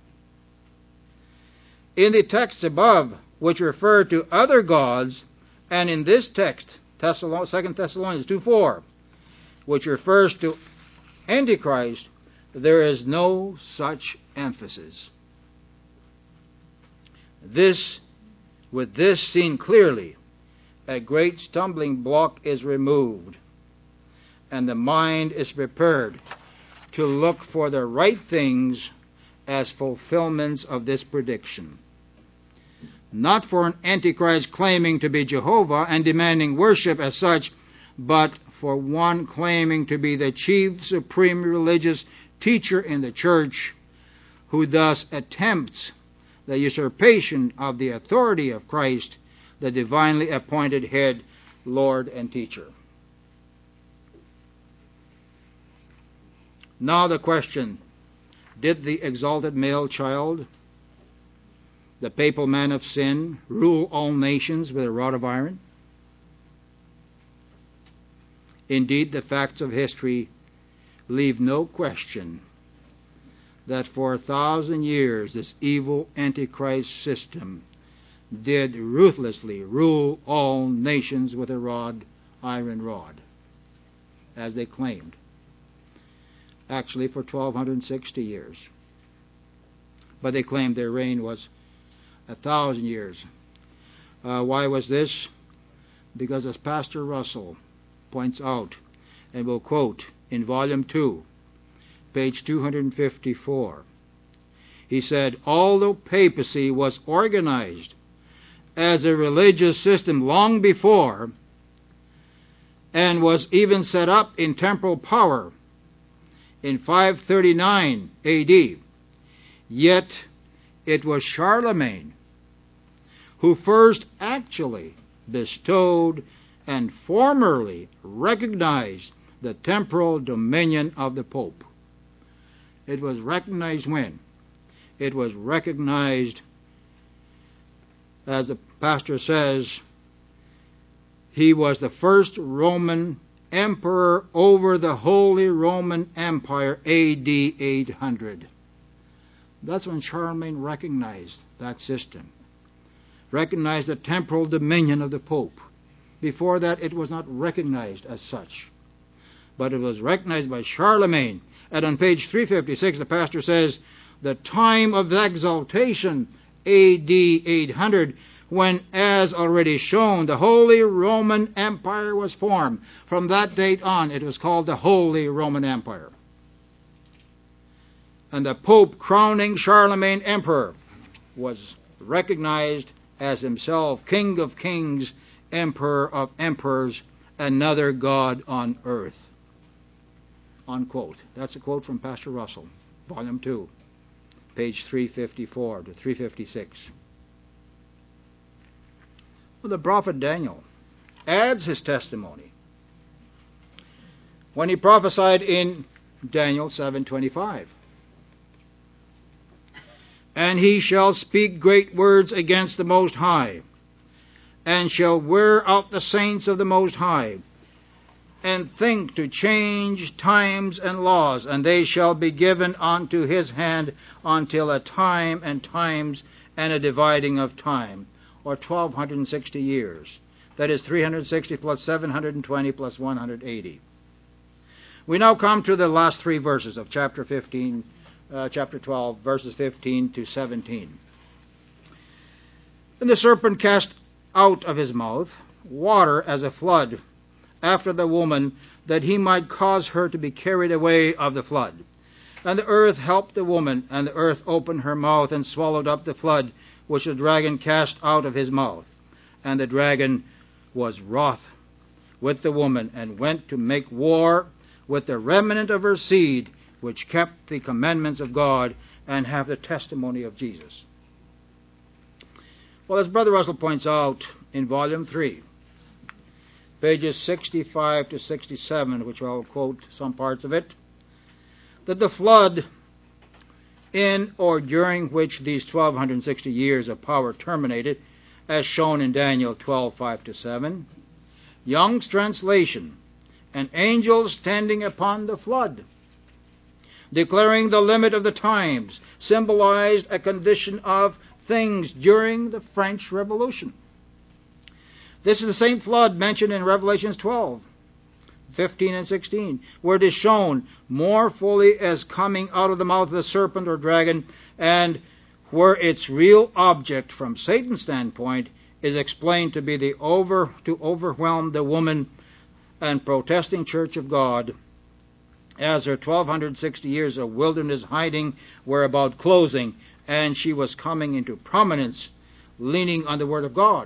in the texts above, which refer to other gods, and in this text, 2 Thessalonians 2:4, which refers to Antichrist, there is no such emphasis. With this seen clearly, a great stumbling block is removed, and the mind is prepared to look for the right things as fulfillments of this prediction. Not for an Antichrist claiming to be Jehovah and demanding worship as such, but for one claiming to be the chief supreme religious teacher in the church, who thus attempts the usurpation of the authority of Christ, the divinely appointed head, Lord, and teacher. Now the question, did the exalted male child, the papal man of sin, rule all nations with a rod of iron? Indeed, the facts of history leave no question that for 1,000 years this evil Antichrist system did ruthlessly rule all nations with a iron rod. as they claimed. Actually, for 1260 years. But they claimed their reign was 1,000 years. Why was this? Because, as Pastor Russell points out, and will quote in Volume 2, page 254, he said, although papacy was organized as a religious system long before, and was even set up in temporal power in 539 AD, yet it was Charlemagne who first actually bestowed and formally recognized the temporal dominion of the Pope. It was recognized when? It was recognized, as the pastor says, he was the first Roman emperor over the Holy Roman Empire, AD 800. That's when Charlemagne recognized that system, recognized the temporal dominion of the Pope. Before that, it was not recognized as such, but it was recognized by Charlemagne. And on page 356, the pastor says, the time of exaltation, AD 800, when, as already shown, the Holy Roman Empire was formed. From that date on, it was called the Holy Roman Empire. And the Pope crowning Charlemagne emperor was recognized as himself King of Kings, Emperor of Emperors, another God on earth. Unquote. That's a quote from Pastor Russell, Volume 2, page 354 to 356. Well, the prophet Daniel adds his testimony when he prophesied in Daniel 7:25. And he shall speak great words against the Most High, and shall wear out the saints of the Most High, and think to change times and laws, and they shall be given unto his hand until a time and times and a dividing of time, or 1260 years. That is 360 plus 720 plus 180. We now come to the last three verses of chapter 12, verses 15 to 17. And the serpent cast out of his mouth water as a flood after the woman, that he might cause her to be carried away of the flood. And the earth helped the woman, and the earth opened her mouth and swallowed up the flood which the dragon cast out of his mouth. And the dragon was wroth with the woman, and went to make war with the remnant of her seed, which kept the commandments of God and have the testimony of Jesus. Well, as Brother Russell points out in Volume 3, pages 65 to 67, which I'll quote some parts of it, that the flood in or during which these 1260 years of power terminated, as shown in Daniel 12:5 to 7, Young's translation, an angel standing upon the flood, declaring the limit of the times, symbolized a condition of things during the French Revolution. This is the same flood mentioned in Revelations 12:15 and 16, where it is shown more fully as coming out of the mouth of the serpent or dragon, and where its real object from Satan's standpoint is explained to be to overwhelm the woman and protesting church of God, as her 1260 years of wilderness hiding were about closing, and she was coming into prominence, leaning on the Word of God.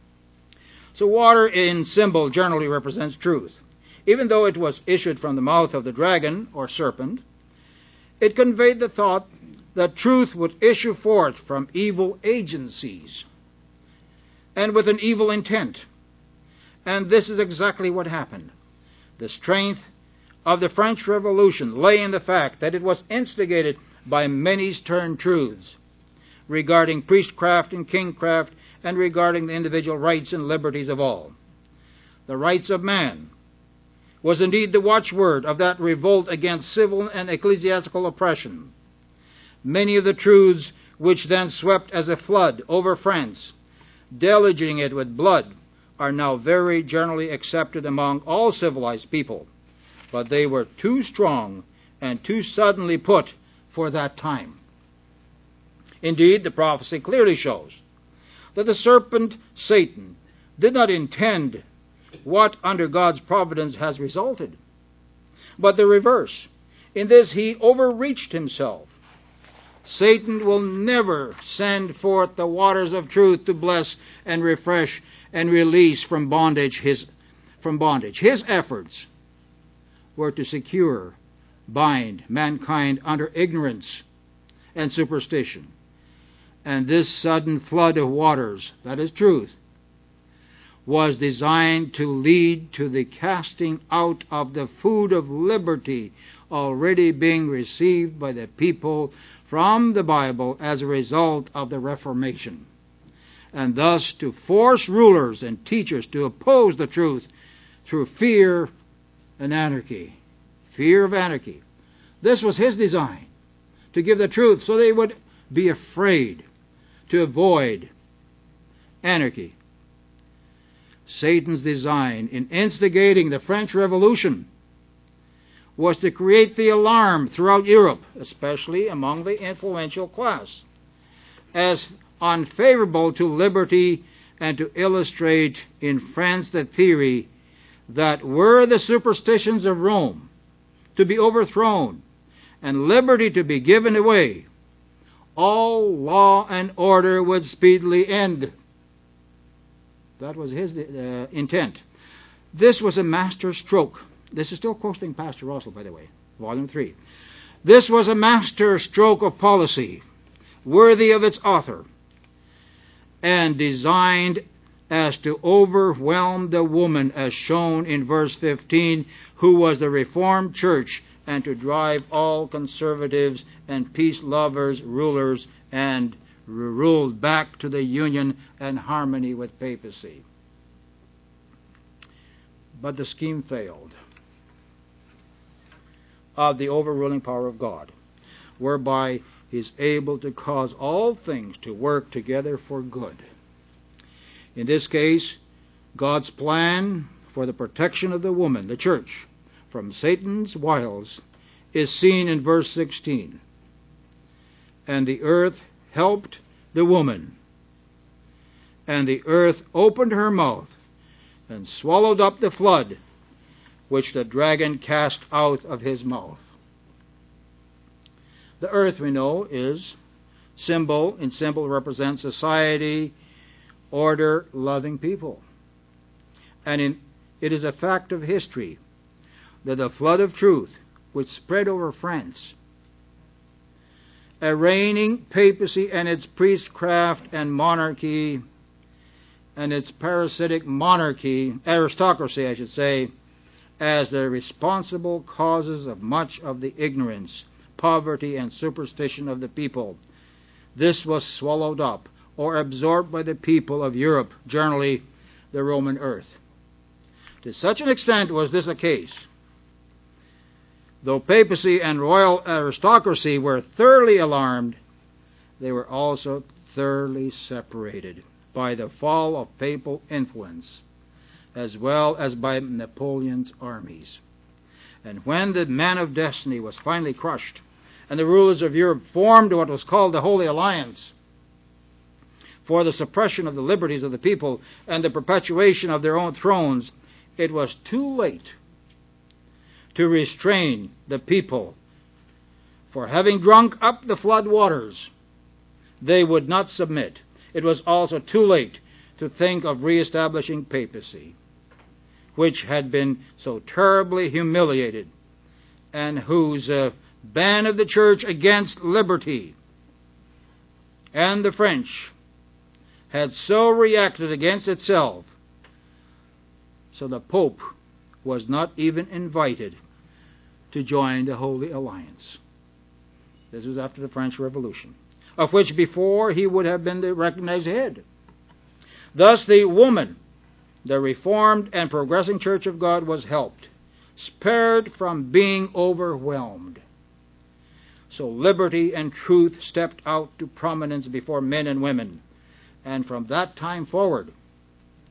So water in symbol generally represents truth. Even though it was issued from the mouth of the dragon or serpent, it conveyed the thought that truth would issue forth from evil agencies and with an evil intent. And this is exactly what happened. The strength of the French Revolution lay in the fact that it was instigated by many stern truths regarding priestcraft and kingcraft, and regarding the individual rights and liberties of all. The rights of man was indeed the watchword of that revolt against civil and ecclesiastical oppression. Many of the truths which then swept as a flood over France, deluging it with blood, are now very generally accepted among all civilized people, but they were too strong and too suddenly put for that time. Indeed, the prophecy clearly shows that the serpent Satan did not intend what under God's providence has resulted, but the reverse. In this he overreached himself. Satan will never send forth the waters of truth to bless and refresh and release from bondage. His efforts were to secure, bind mankind under ignorance and superstition. And this sudden flood of waters, that is truth, was designed to lead to the casting out of the food of liberty already being received by the people from the Bible as a result of the Reformation, and thus to force rulers and teachers to oppose the truth through fear and anarchy. Fear of anarchy. This was his design, to give the truth so they would be afraid, to avoid anarchy. Satan's design in instigating the French Revolution was to create the alarm throughout Europe, especially among the influential class, as unfavorable to liberty, and to illustrate in France the theory that were the superstitions of Rome to be overthrown and liberty to be given away, all law and order would speedily end. That was his intent. This was a master stroke. This is still quoting Pastor Russell, by the way, Volume 3. This was a master stroke of policy, worthy of its author, and designed as to overwhelm the woman, as shown in verse 15, who was the Reformed Church, and to drive all conservatives and peace lovers, rulers, and ruled back to the union and harmony with papacy. But the scheme failed of the overruling power of God, whereby he is able to cause all things to work together for good. In this case, God's plan for the protection of the woman, the church, from Satan's wiles is seen in verse 16. And the earth helped the woman, and the earth opened her mouth and swallowed up the flood which the dragon cast out of his mouth. The earth, we know, is symbol represents society, order, loving people. And it is a fact of history that the flood of truth which spread over France, a reigning papacy and its priestcraft and monarchy and its parasitic aristocracy, I should say, as the responsible causes of much of the ignorance, poverty, and superstition of the people. This was swallowed up or absorbed by the people of Europe, generally the Roman earth. To such an extent was this the case, though papacy and royal aristocracy were thoroughly alarmed, they were also thoroughly separated by the fall of papal influence, as well as by Napoleon's armies. And when the man of destiny was finally crushed, and the rulers of Europe formed what was called the Holy Alliance for the suppression of the liberties of the people and the perpetuation of their own thrones, it was too late to restrain the people, for having drunk up the flood waters, they would not submit. It was also too late to think of reestablishing papacy, which had been so terribly humiliated, and whose ban of the church against liberty and the French had so reacted against itself, so the Pope was not even invited to join the Holy Alliance. This was after the French Revolution, of which before he would have been the recognized head. Thus the woman, the Reformed and progressing Church of God, was helped, spared from being overwhelmed. So liberty and truth stepped out to prominence before men and women, and from that time forward,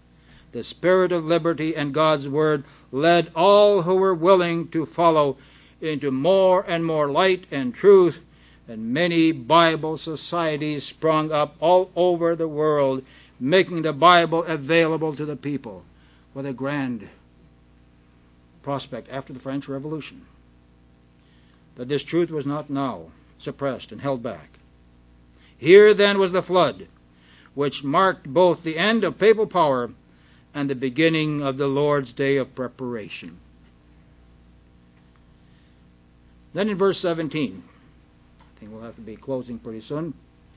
the Spirit of liberty and God's Word led all who were willing to follow into more and more light and truth, and many Bible societies sprung up all over the world, making the Bible available to the people. What a grand prospect after the French Revolution, that this truth was not now suppressed and held back. Here then was the flood, which marked both the end of papal power and the beginning of the Lord's day of preparation. Then in verse 17, I think we'll have to be closing pretty soon.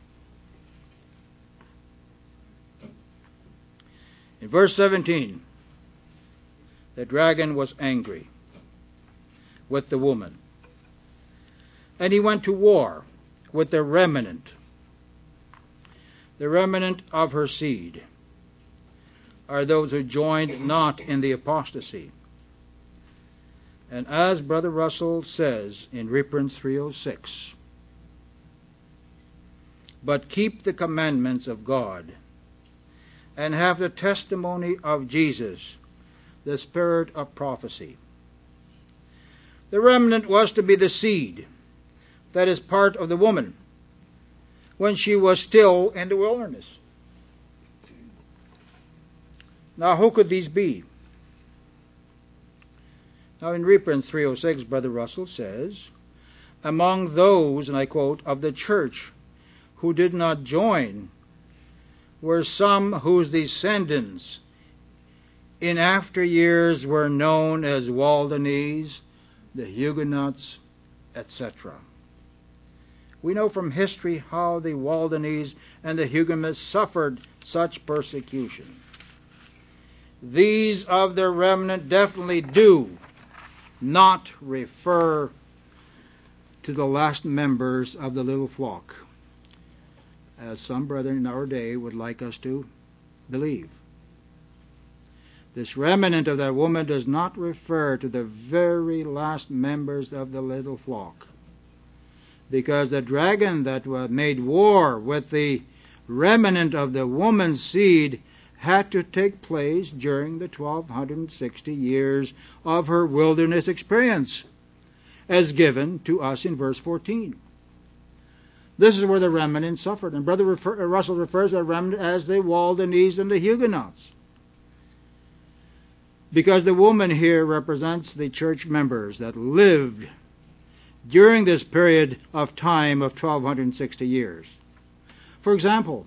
In verse 17, the dragon was angry with the woman, and he went to war with the remnant of her seed, are those who joined not in the apostasy. And as Brother Russell says in Reprints 306, but keep the commandments of God, and have the testimony of Jesus, the spirit of prophecy. The remnant was to be the seed that is part of the woman when she was still in the wilderness. Now, who could these be? Now, in Reprints 306, Brother Russell says, among those, and I quote, of the church who did not join were some whose descendants in after years were known as Waldenese, the Huguenots, etc. We know from history how the Waldenese and the Huguenots suffered such persecution. These of the remnant definitely do not refer to the last members of the little flock, as some brethren in our day would like us to believe. This remnant of that woman does not refer to the very last members of the little flock, because the dragon that made war with the remnant of the woman's seed had to take place during the 1260 years of her wilderness experience, as given to us in verse 14. This is where the remnant suffered, and Brother Russell refers to the remnant as the Waldenese and the Huguenots, because the woman here represents the church members that lived during this period of time of 1260 years. For example,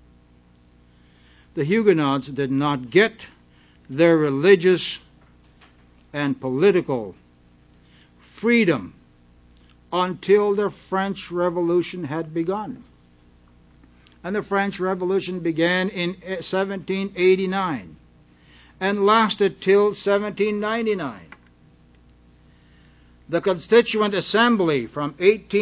the Huguenots did not get their religious and political freedom until the French Revolution had begun. And the French Revolution began in 1789 and lasted till 1799. The Constituent Assembly from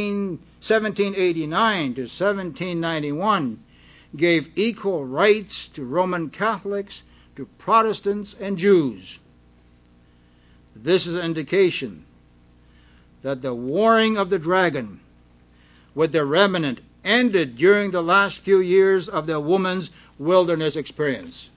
1789 to 1791 gave equal rights to Roman Catholics, to Protestants and Jews. This is an indication that the warring of the dragon with the remnant ended during the last few years of the woman's wilderness experience.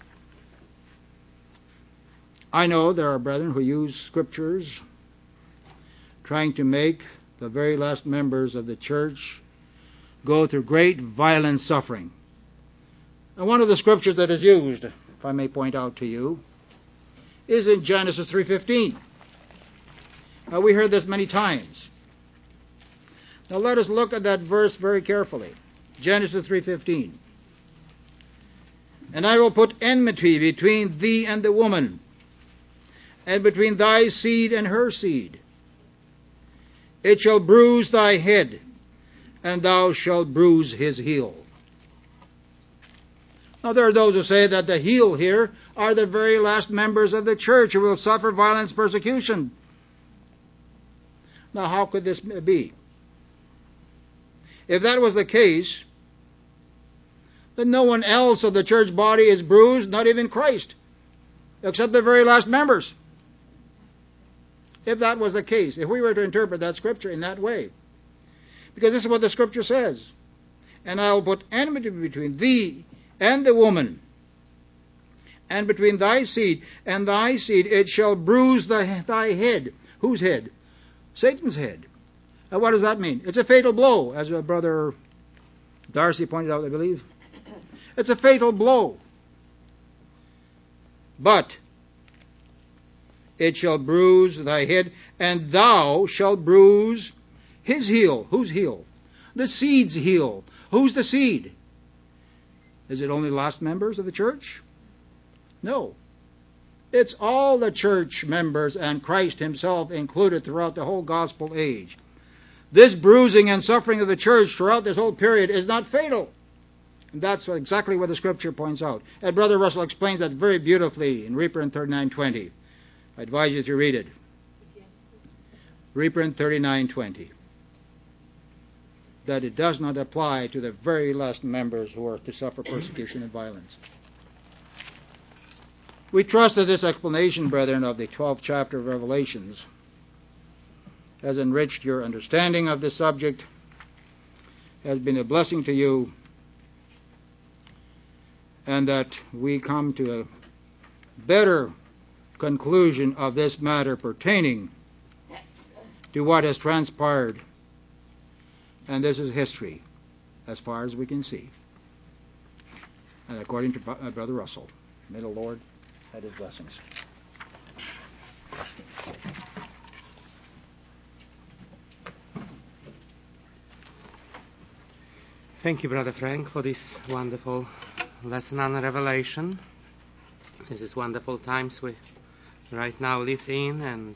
I know there are brethren who use scriptures trying to make the very last members of the church go through great violent suffering. And one of the scriptures that is used, if I may point out to you, is in Genesis 3:15. Now, we heard this many times. Now let us look at that verse very carefully. Genesis 3:15. And I will put enmity between thee and the woman, and between thy seed and her seed. It shall bruise thy head, and thou shalt bruise his heel. Now there are those who say that the heel here are the very last members of the church who will suffer violent persecution. Now how could this be? If that was the case, then no one else of the church body is bruised, not even Christ, except the very last members. If that was the case, if we were to interpret that scripture in that way, because this is what the scripture says, and I will put enmity between thee and the woman, And between thy seed and thy seed it shall bruise thy head. Whose head? Satan's head. Now what does that mean? It's a fatal blow, as Brother Darcy pointed out, I believe. It's a fatal blow. But it shall bruise thy head, and thou shalt bruise his heel. Whose heel? The seed's heel. Who's the seed? Is it only last members of the church? No. It's all the church members and Christ himself included throughout the whole gospel age. This bruising and suffering of the church throughout this whole period is not fatal. And that's exactly what the Scripture points out. And Brother Russell explains that very beautifully in Reprint 3920. I advise you to read it. Reprint 3920. That it does not apply to the very last members who are to suffer persecution and violence. We trust that this explanation, brethren, of the 12th chapter of Revelations has enriched your understanding of this subject, has been a blessing to you, and that we come to a better conclusion of this matter pertaining to what has transpired. And this is history, as far as we can see. And according to Brother Russell, may the Lord add his blessings. Thank you, Brother Frank, for this wonderful lesson on Revelation. This is wonderful times we right now live in, and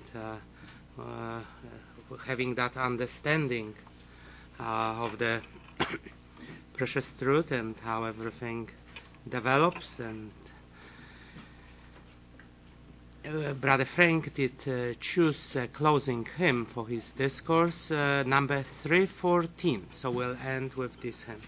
having that understanding of the precious truth and how everything develops. And Brother Frank did choose a closing hymn for his discourse, number 314. So we'll end with this hymn.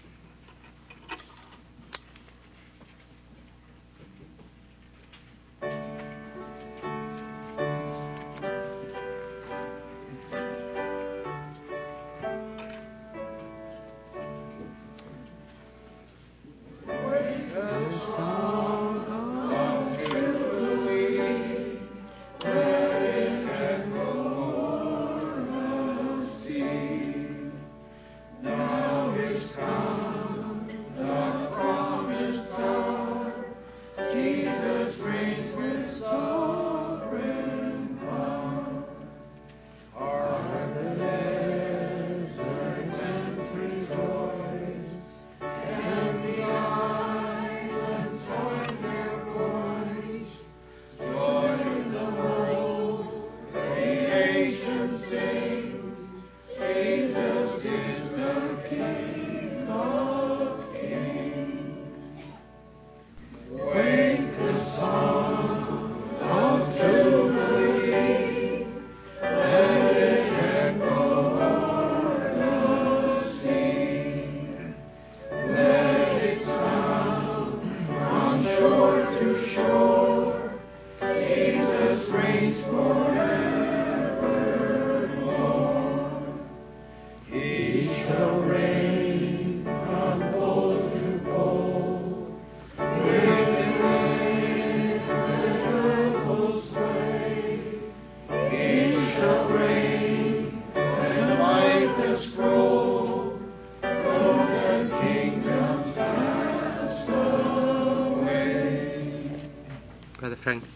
Brother Frank.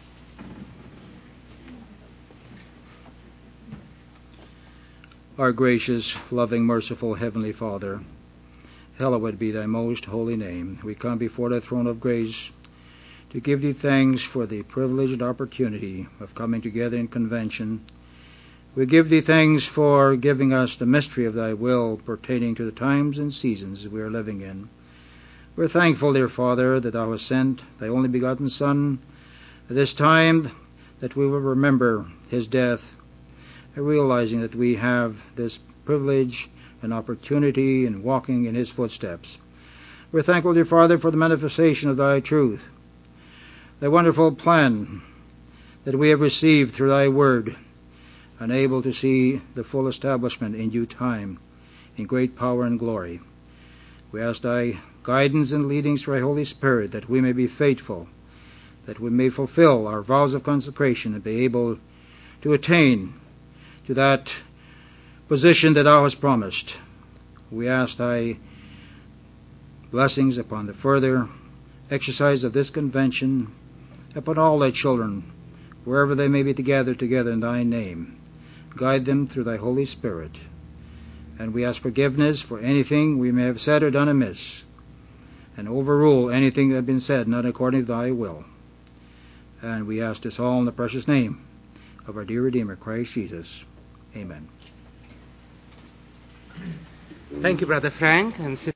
Our gracious, loving, merciful Heavenly Father, hallowed be thy most holy name. We come before thy throne of grace to give thee thanks for the privilege and opportunity of coming together in convention. We give thee thanks for giving us the mystery of thy will pertaining to the times and seasons we are living in. We're thankful, dear Father, that thou hast sent thy only begotten Son at this time, that we will remember his death, realizing that we have this privilege and opportunity in walking in his footsteps. We're thankful, dear Father, for the manifestation of thy truth, the wonderful plan that we have received through thy word, and able to see the full establishment in due time, in great power and glory. We ask thy guidance and leadings through thy Holy Spirit, that we may be faithful that we may fulfill our vows of consecration and be able to attain to that position that thou hast promised. We ask thy blessings upon the further exercise of this convention, upon all thy children, wherever they may be together in thy name. Guide them through thy Holy Spirit. And we ask forgiveness for anything we may have said or done amiss, and overrule anything that has been said not according to thy will. And we ask this all in the precious name of our dear Redeemer, Christ Jesus. Amen. Thank you, Brother Frank and